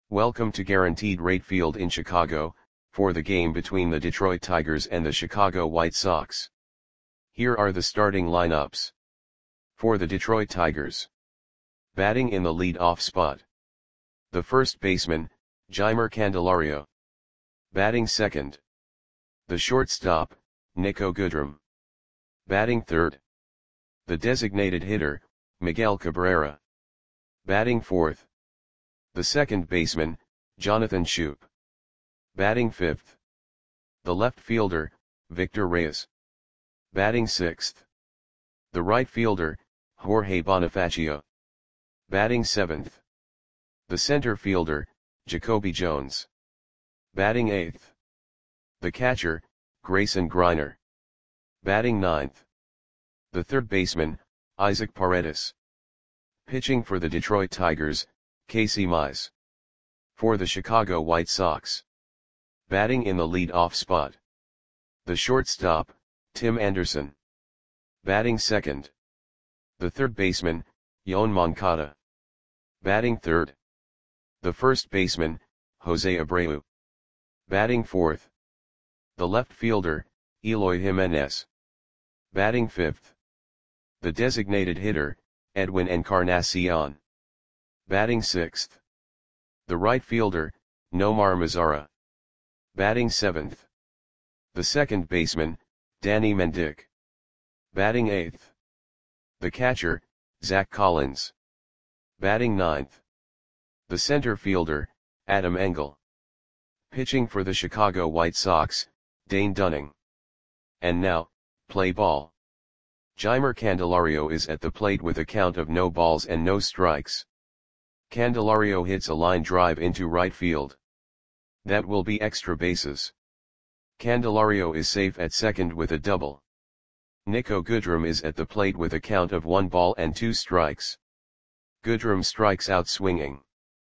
Welcome to Guaranteed Rate Field in Chicago, for the game between the Detroit Tigers and the Chicago White Sox. Here are the starting lineups. For the Detroit Tigers. Batting in the lead-off spot. The first baseman, Jeimer Candelario. Batting second. The shortstop, Niko Goodrum. Batting third. The designated hitter, Miguel Cabrera. Batting fourth. The second baseman, Jonathan Schoop. Batting fifth. The left fielder, Victor Reyes. Batting sixth. The right fielder, Jorge Bonifacio. Batting seventh. The center fielder, Jacoby Jones. Batting eighth. The catcher, Grayson Greiner. Batting ninth. The third baseman, Isaac Paredes. Pitching for the Detroit Tigers, Casey Mize. For the Chicago White Sox. Batting in the lead-off spot. The shortstop, Tim Anderson. Batting second. The third baseman, Yoan Moncada. Batting third. The first baseman, Jose Abreu. Batting fourth. The left fielder, Eloy Jimenez. Batting fifth. The designated hitter, Edwin Encarnacion. Batting sixth. The right fielder, Nomar Mazara. Batting seventh. The second baseman, Danny Mendick. Batting eighth. The catcher, Zach Collins. Batting ninth. The center fielder, Adam Engel. Pitching for the Chicago White Sox, Dane Dunning. And now, play ball. Jeimer Candelario is at the plate with a count of no balls and no strikes. Candelario hits a line drive into right field. That will be extra bases. Candelario is safe at second with a double. Niko Goodrum is at the plate with a count of 1 ball and 2 strikes. Goodrum strikes out swinging.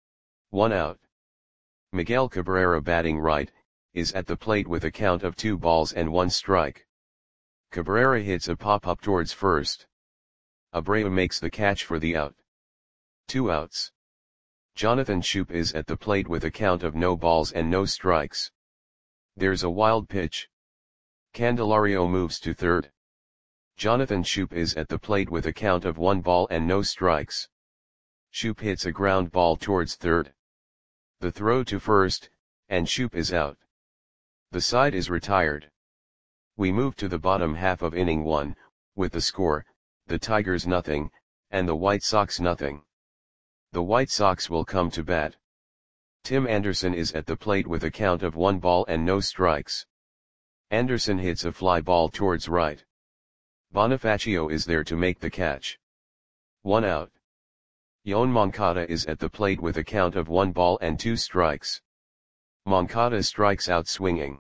1 out. Miguel Cabrera, batting right, is at the plate with a count of 2 balls and 1 strike. Cabrera hits a pop-up towards first. Abreu makes the catch for the out. 2 outs. Jonathan Schoop is at the plate with a count of no balls and no strikes. There's a wild pitch. Candelario moves to third. Jonathan Schoop is at the plate with a count of 1 ball and no strikes. Schoop hits a ground ball towards third. The throw to first, and Schoop is out. The side is retired. We move to the bottom half of inning 1, with the score, the Tigers nothing, and the White Sox nothing. The White Sox will come to bat. Tim Anderson is at the plate with a count of 1 ball and no strikes. Anderson hits a fly ball towards right. Bonifacio is there to make the catch. 1 out. Yoan Moncada is at the plate with a count of 1 ball and 2 strikes. Moncada strikes out swinging.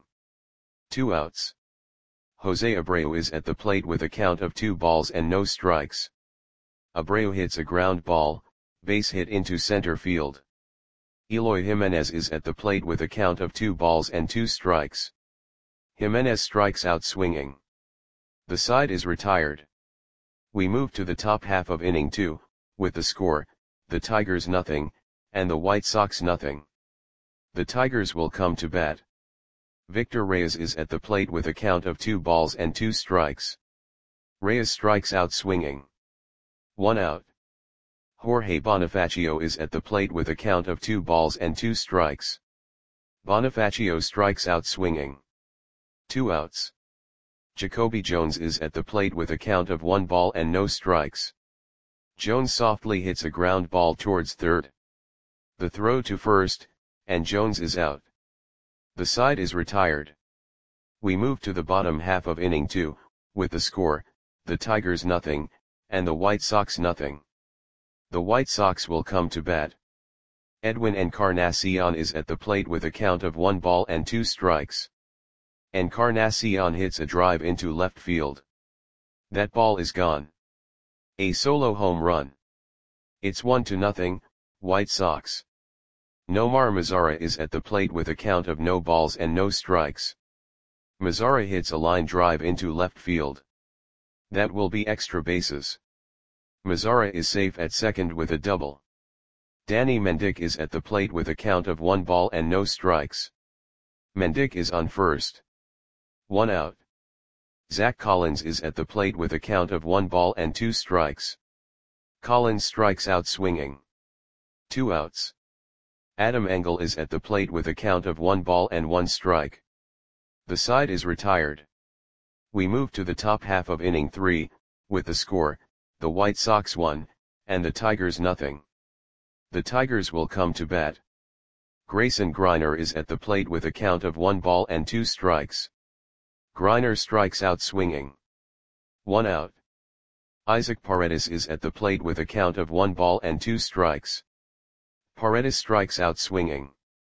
2 outs. Jose Abreu is at the plate with a count of 2 balls and no strikes. Abreu hits a ground ball, base hit into center field. Eloy Jimenez is at the plate with a count of 2 balls and 2 strikes. Jimenez strikes out swinging. The side is retired. We move to the top half of inning 2, with the score, the Tigers nothing, and the White Sox nothing. The Tigers will come to bat. Victor Reyes is at the plate with a count of 2 balls and 2 strikes. Reyes strikes out swinging. 1 out. Jorge Bonifacio is at the plate with a count of 2 balls and 2 strikes. Bonifacio strikes out swinging. 2 outs. Jacoby Jones is at the plate with a count of 1 ball and no strikes. Jones softly hits a ground ball towards third. The throw to first, and Jones is out. The side is retired. We move to the bottom half of inning 2, with the score, the Tigers nothing, and the White Sox nothing. The White Sox will come to bat. Edwin Encarnacion is at the plate with a count of 1 ball and 2 strikes. Encarnacion hits a drive into left field. That ball is gone. A solo home run. It's 1-0, White Sox. Nomar Mazara is at the plate with a count of no balls and no strikes. Mazara hits a line drive into left field. That will be extra bases. Mazara is safe at second with a double. Danny Mendick is at the plate with a count of 1 ball and no strikes. Mendick is on first. 1 out. Zach Collins is at the plate with a count of 1 ball and 2 strikes. Collins strikes out swinging. 2 outs. Adam Engel is at the plate with a count of 1 ball and 1 strike. The side is retired. We move to the top half of inning 3, with the score, the White Sox 1, and the Tigers nothing. The Tigers will come to bat. Grayson Greiner is at the plate with a count of 1 ball and 2 strikes. Greiner strikes out swinging. 1 out. Isaac Paredes is at the plate with a count of 1 ball and 2 strikes. Paredes strikes out swinging.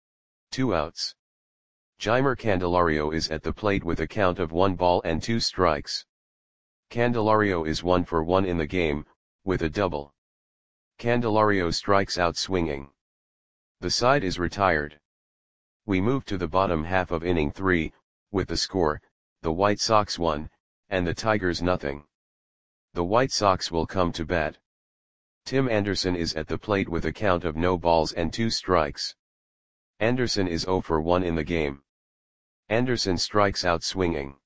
2 outs. Jeimer Candelario is at the plate with a count of 1 ball and 2 strikes. Candelario is 1 for 1 in the game, with a double. Candelario strikes out swinging. The side is retired. We move to the bottom half of inning 3, with the score, the White Sox 1, and the Tigers nothing. The White Sox will come to bat. Tim Anderson is at the plate with a count of no balls and 2 strikes. Anderson is 0 for 1 in the game. Anderson strikes out swinging.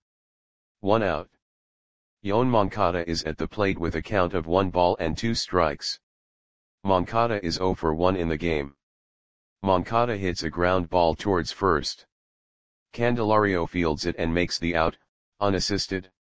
1 out. Yoan Moncada is at the plate with a count of 1 ball and 2 strikes. Moncada is 0 for 1 in the game. Moncada hits a ground ball towards first. Candelario fields it and makes the out, unassisted.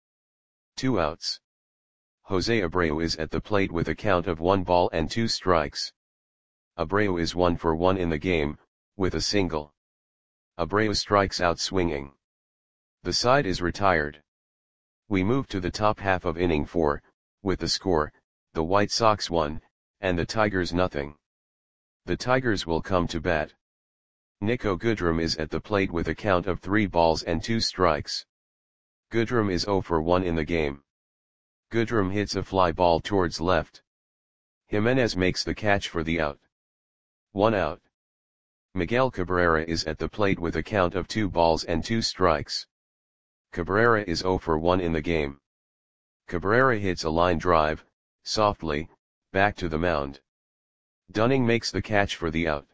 2 outs. Jose Abreu is at the plate with a count of 1 ball and 2 strikes. Abreu is 1 for 1 in the game, with a single. Abreu strikes out swinging. The side is retired. We move to the top half of inning 4, with the score, the White Sox 1, and the Tigers nothing. The Tigers will come to bat. Nico Goodrum is at the plate with a count of 3 balls and 2 strikes. Goodrum is 0 for 1 in the game. Goodrum hits a fly ball towards left. Jimenez makes the catch for the out. 1 out. Miguel Cabrera is at the plate with a count of 2 balls and 2 strikes. Cabrera is 0 for 1 in the game. Cabrera hits a line drive, softly, back to the mound. Dunning makes the catch for the out.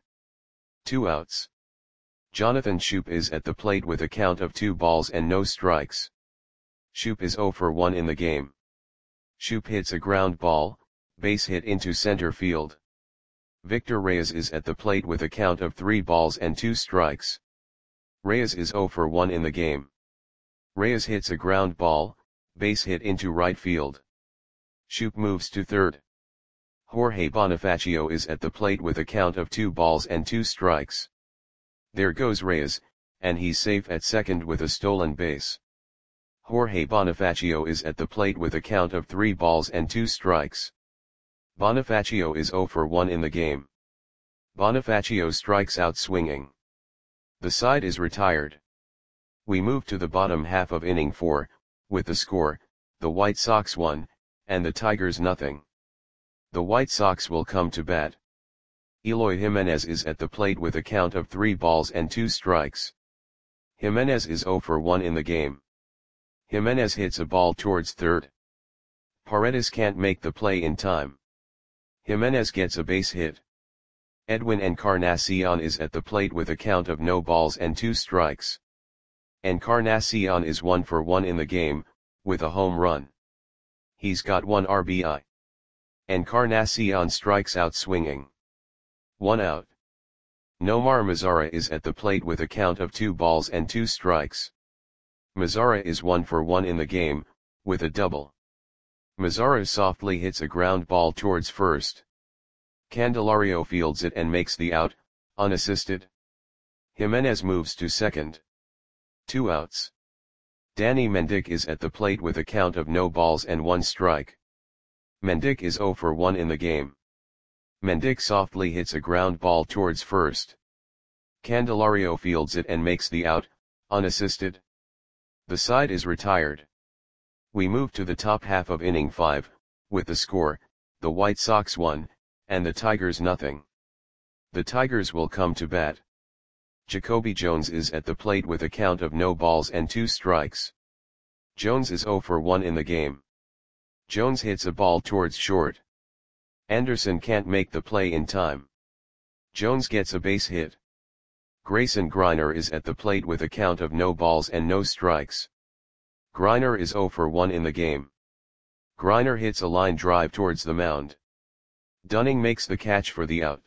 2 outs. Jonathan Schoop is at the plate with a count of 2 balls and no strikes. Schoop is 0 for 1 in the game. Schoop hits a ground ball, base hit into center field. Victor Reyes is at the plate with a count of 3 balls and 2 strikes. Reyes is 0 for 1 in the game. Reyes hits a ground ball, base hit into right field. Schoop moves to third. Jorge Bonifacio is at the plate with a count of 2 balls and 2 strikes. There goes Reyes, and he's safe at second with a stolen base. Jorge Bonifacio is at the plate with a count of 3 balls and 2 strikes. Bonifacio is 0 for 1 in the game. Bonifacio strikes out swinging. The side is retired. We move to the bottom half of inning 4, with the score, the White Sox 1, and the Tigers nothing. The White Sox will come to bat. Eloy Jimenez is at the plate with a count of 3 balls and 2 strikes. Jimenez is 0 for 1 in the game. Jimenez hits a ball towards third. Paredes can't make the play in time. Jimenez gets a base hit. Edwin Encarnacion is at the plate with a count of no balls and 2 strikes. Encarnacion is 1 for 1 in the game, with a home run. He's got 1 RBI. Encarnacion strikes out swinging. 1 out. Nomar Mazara is at the plate with a count of 2 balls and 2 strikes. Mazara is 1 for 1 in the game, with a double. Mazara softly hits a ground ball towards first. Candelario fields it and makes the out, unassisted. Jimenez moves to second. 2 outs. Danny Mendick is at the plate with a count of no balls and 1 strike. Mendick is 0 for 1 in the game. Mendick softly hits a ground ball towards first. Candelario fields it and makes the out, unassisted. The side is retired. We move to the top half of inning 5, with the score, the White Sox 1, and the Tigers nothing. The Tigers will come to bat. Jacoby Jones is at the plate with a count of no balls and 2 strikes. Jones is 0 for 1 in the game. Jones hits a ball towards short. Anderson can't make the play in time. Jones gets a base hit. Grayson Greiner is at the plate with a count of no balls and no strikes. Greiner is 0 for 1 in the game. Greiner hits a line drive towards the mound. Dunning makes the catch for the out.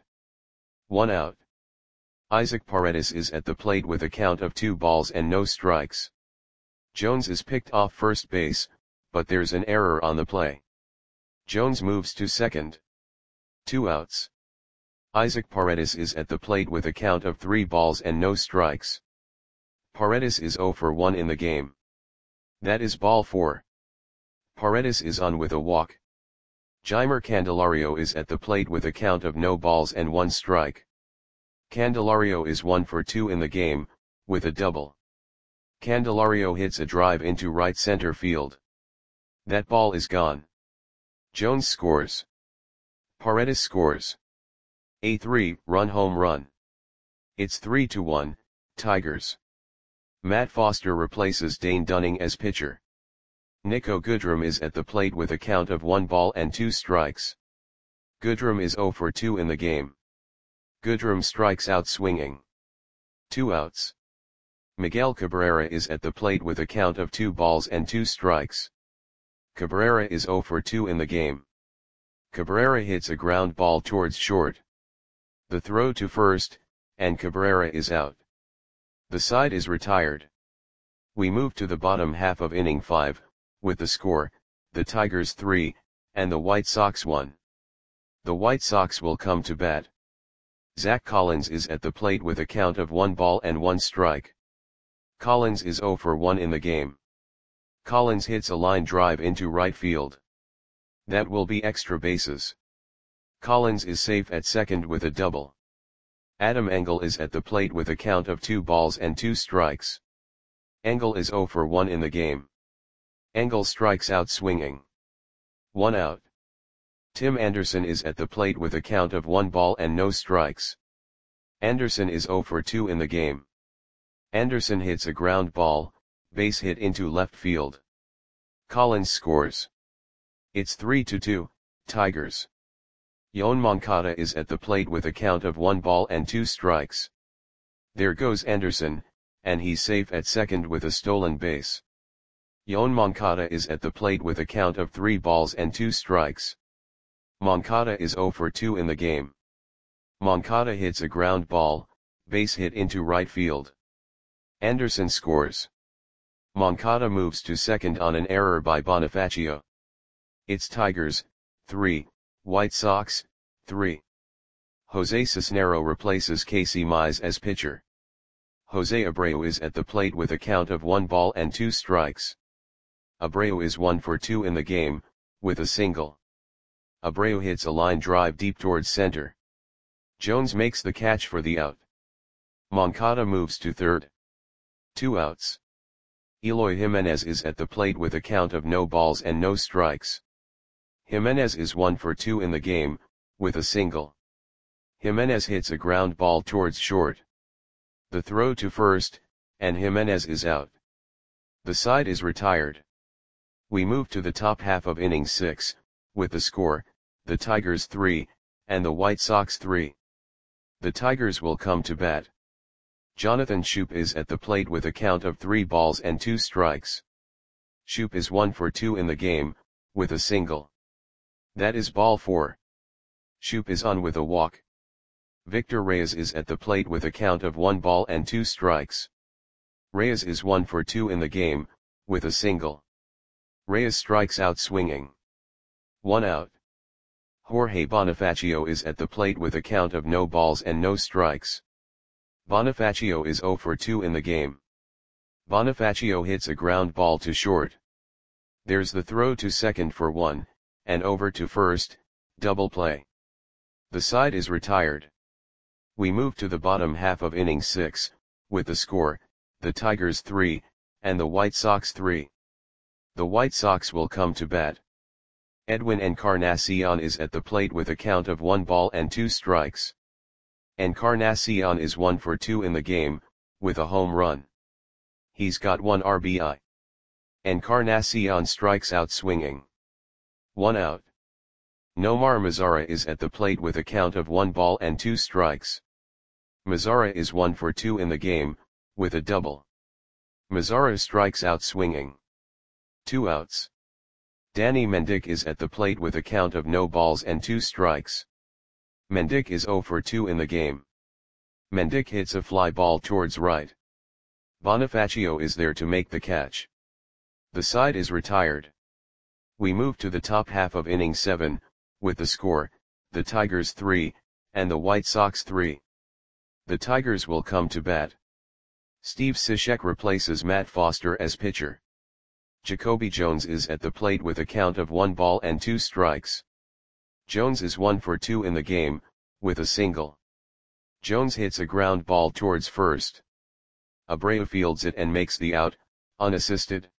1 out. Isaac Paredes is at the plate with a count of 2 balls and no strikes. Jones is picked off first base, but there's an error on the play. Jones moves to second. 2 outs. Isaac Paredes is at the plate with a count of 3 balls and no strikes. Paredes is 0 for 1 in the game. That is ball 4. Paredes is on with a walk. Jeimer Candelario is at the plate with a count of no balls and 1 strike. Candelario is 1 for 2 in the game, with a double. Candelario hits a drive into right center field. That ball is gone. Jones scores. Paredes scores. A 3-run home run. It's 3-1, Tigers. Matt Foster replaces Dane Dunning as pitcher. Nico Goodrum is at the plate with a count of 1 ball and 2 strikes. Goodrum is 0 for 2 in the game. Goodrum strikes out swinging. 2 outs. Miguel Cabrera is at the plate with a count of 2 balls and 2 strikes. Cabrera is 0 for 2 in the game. Cabrera hits a ground ball towards short. The throw to first, and Cabrera is out. The side is retired. We move to the bottom half of inning 5, with the score, the Tigers 3, and the White Sox 1. The White Sox will come to bat. Zach Collins is at the plate with a count of 1 ball and 1 strike. Collins is 0 for 1 in the game. Collins hits a line drive into right field. That will be extra bases. Collins is safe at second with a double. Adam Engel is at the plate with a count of 2 balls and 2 strikes. Engel is 0 for 1 in the game. Engel strikes out swinging. 1 out. Tim Anderson is at the plate with a count of 1 ball and no strikes. Anderson is 0 for 2 in the game. Anderson hits a ground ball, base hit into left field. Collins scores. It's 3-2, Tigers. Yoan Moncada is at the plate with a count of 1 ball and 2 strikes. There goes Anderson, and he's safe at second with a stolen base. Yoan Moncada is at the plate with a count of 3 balls and 2 strikes. Moncada is 0 for 2 in the game. Moncada hits a ground ball, base hit into right field. Anderson scores. Moncada moves to second on an error by Bonifacio. It's Tigers, 3, White Sox, 3. Jose Cisnero replaces Casey Mize as pitcher. Jose Abreu is at the plate with a count of 1 ball and 2 strikes. Abreu is 1 for 2 in the game, with a single. Abreu hits a line drive deep towards center. Jones makes the catch for the out. Moncada moves to third. 2 outs. Eloy Jimenez is at the plate with a count of no balls and no strikes. Jimenez is 1 for 2 in the game, with a single. Jimenez hits a ground ball towards short. The throw to first, and Jimenez is out. The side is retired. We move to the top half of inning 6, with the score, the Tigers 3, and the White Sox 3. The Tigers will come to bat. Jonathan Schoop is at the plate with a count of 3 balls and 2 strikes. Schoop is 1 for 2 in the game, with a single. That is ball 4. Schoop is on with a walk. Victor Reyes is at the plate with a count of 1 ball and 2 strikes. Reyes is 1 for 2 in the game, with a single. Reyes strikes out swinging. 1 out. Jorge Bonifacio is at the plate with a count of no balls and no strikes. Bonifacio is 0 for 2 in the game. Bonifacio hits a ground ball to short. There's the throw to second for 1, and over to first, double play. The side is retired. We move to the bottom half of inning 6, with the score, the Tigers 3, and the White Sox 3. The White Sox will come to bat. Edwin Encarnacion is at the plate with a count of 1 ball and 2 strikes. Encarnacion is 1 for 2 in the game, with a home run. He's got 1 RBI. Encarnacion strikes out swinging. 1 out. Nomar Mazara is at the plate with a count of 1 ball and 2 strikes. Mazara is 1 for 2 in the game, with a double. Mazara strikes out swinging. 2 outs. Danny Mendick is at the plate with a count of no balls and 2 strikes. Mendick is 0 for 2 in the game. Mendick hits a fly ball towards right. Bonifacio is there to make the catch. The side is retired. We move to the top half of inning 7, with the score, the Tigers 3, and the White Sox 3. The Tigers will come to bat. Steve Cishek replaces Matt Foster as pitcher. Jacoby Jones is at the plate with a count of 1 ball and 2 strikes. Jones is 1 for 2 in the game, with a single. Jones hits a ground ball towards first. Abreu fields it and makes the out, unassisted.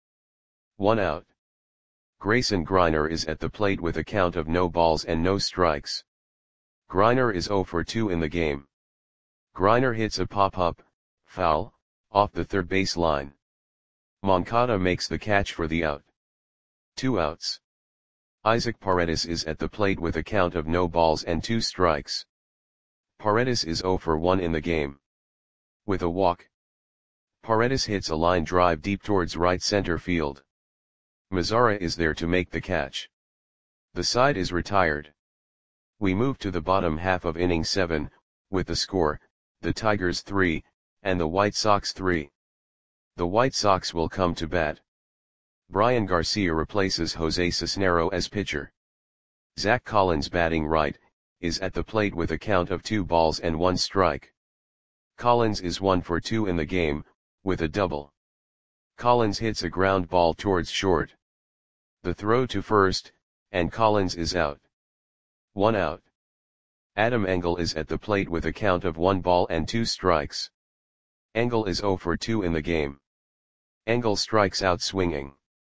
1 out. Grayson Greiner is at the plate with a count of no balls and no strikes. Greiner is 0 for 2 in the game. Greiner hits a pop-up, foul, off the third base line. Moncada makes the catch for the out. 2 outs. Isaac Paredes is at the plate with a count of no balls and 2 strikes. Paredes is 0 for 1 in the game. With a walk. Paredes hits a line drive deep towards right center field. Mazara is there to make the catch. The side is retired. We move to the bottom half of inning 7, with the score, the Tigers 3, and the White Sox 3. The White Sox will come to bat. Brian Garcia replaces Jose Cisnero as pitcher. Zach Collins, batting right, is at the plate with a count of 2 balls and 1 strike. Collins is 1 for 2 in the game, with a double. Collins hits a ground ball towards short. The throw to first, and Collins is out. 1 out. Adam Engel is at the plate with a count of 1 ball and 2 strikes. Engel is 0 for 2 in the game. Engel strikes out swinging.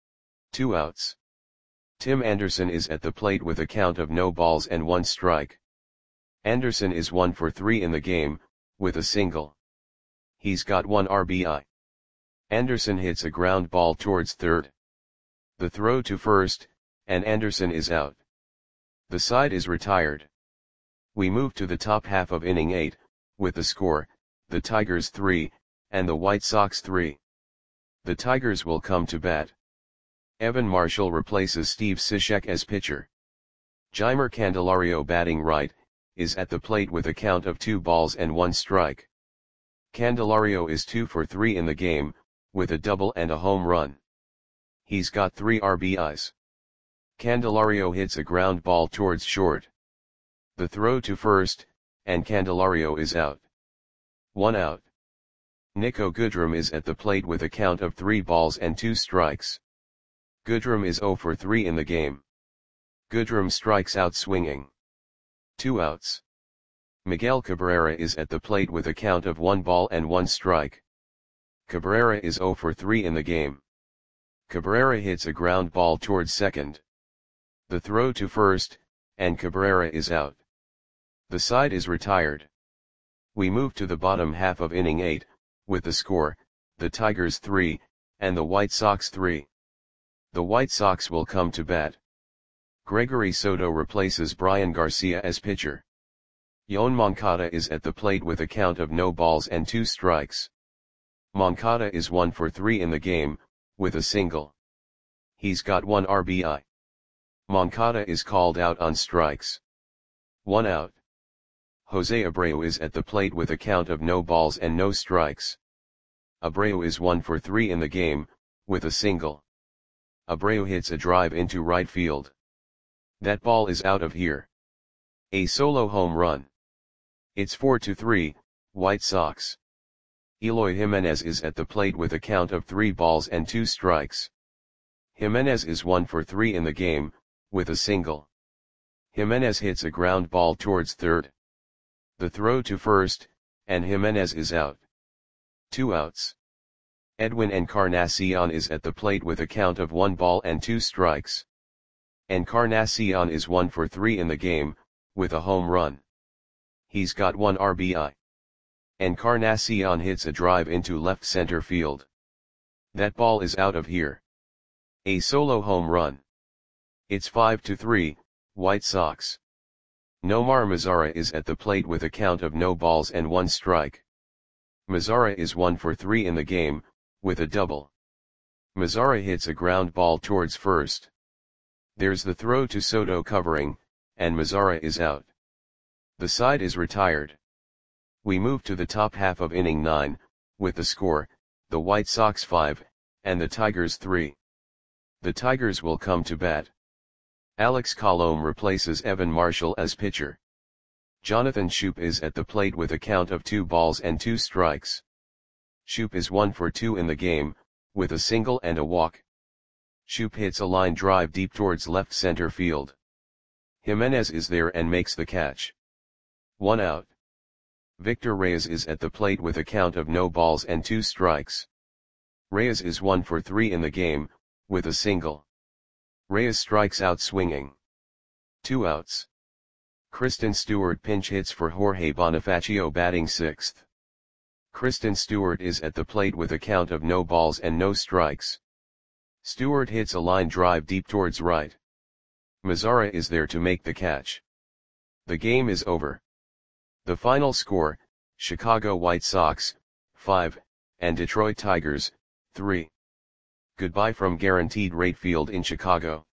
2 outs. Tim Anderson is at the plate with a count of no balls and 1 strike. Anderson is 1 for 3 in the game, with a single. He's got 1 RBI. Anderson hits a ground ball towards third. The throw to first, and Anderson is out. The side is retired. We move to the top half of inning 8, with the score, the Tigers 3, and the White Sox 3. The Tigers will come to bat. Evan Marshall replaces Steve Cishek as pitcher. Jeimer Candelario, batting right, is at the plate with a count of 2 balls and 1 strike. Candelario is 2 for 3 in the game, with a double and a home run. He's got 3 RBIs. Candelario hits a ground ball towards short. The throw to first, and Candelario is out. 1 out. Nico Goodrum is at the plate with a count of 3 balls and 2 strikes. Goodrum is 0 for 3 in the game. Goodrum strikes out swinging. 2 outs. Miguel Cabrera is at the plate with a count of 1 ball and 1 strike. Cabrera is 0 for 3 in the game. Cabrera hits a ground ball towards second. The throw to first, and Cabrera is out. The side is retired. We move to the bottom half of inning 8, with the score, the Tigers 3, and the White Sox 3. The White Sox will come to bat. Gregory Soto replaces Brian Garcia as pitcher. Yoan Moncada is at the plate with a count of no balls and 2 strikes. Moncada is 1 for 3 in the game, with a single. He's got 1 RBI. Moncada is called out on strikes. 1 out. Jose Abreu is at the plate with a count of no balls and no strikes. Abreu is 1 for 3 in the game, with a single. Abreu hits a drive into right field. That ball is out of here. A solo home run. It's 4-3, White Sox. Eloy Jimenez is at the plate with a count of 3 balls and 2 strikes. Jimenez is 1 for 3 in the game, with a single. Jimenez hits a ground ball towards third. The throw to first, and Jimenez is out. 2 outs. Edwin Encarnacion is at the plate with a count of 1 ball and 2 strikes. Encarnacion is 1 for 3 in the game, with a home run. He's got 1 RBI. Encarnacion hits a drive into left center field. That ball is out of here. A solo home run. It's 5-3, White Sox. Nomar Mazara is at the plate with a count of no balls and 1 strike. Mazara is 1 for 3 in the game, with a double. Mazara hits a ground ball towards first. There's the throw to Soto covering, and Mazara is out. The side is retired. We move to the top half of inning 9, with the score, the White Sox 5, and the Tigers 3. The Tigers will come to bat. Alex Colomé replaces Evan Marshall as pitcher. Jonathan Schoop is at the plate with a count of 2 balls and 2 strikes. Schoop is 1 for 2 in the game, with a single and a walk. Schoop hits a line drive deep towards left center field. Jimenez is there and makes the catch. 1 out. Victor Reyes is at the plate with a count of no balls and 2 strikes. Reyes is 1 for 3 in the game, with a single. Reyes strikes out swinging. 2 outs. Kristen Stewart pinch hits for Jorge Bonifacio batting 6th. Kristen Stewart is at the plate with a count of no balls and no strikes. Stewart hits a line drive deep towards right. Mazara is there to make the catch. The game is over. The final score, Chicago White Sox, 5, and Detroit Tigers, 3. Goodbye from Guaranteed Rate Field in Chicago.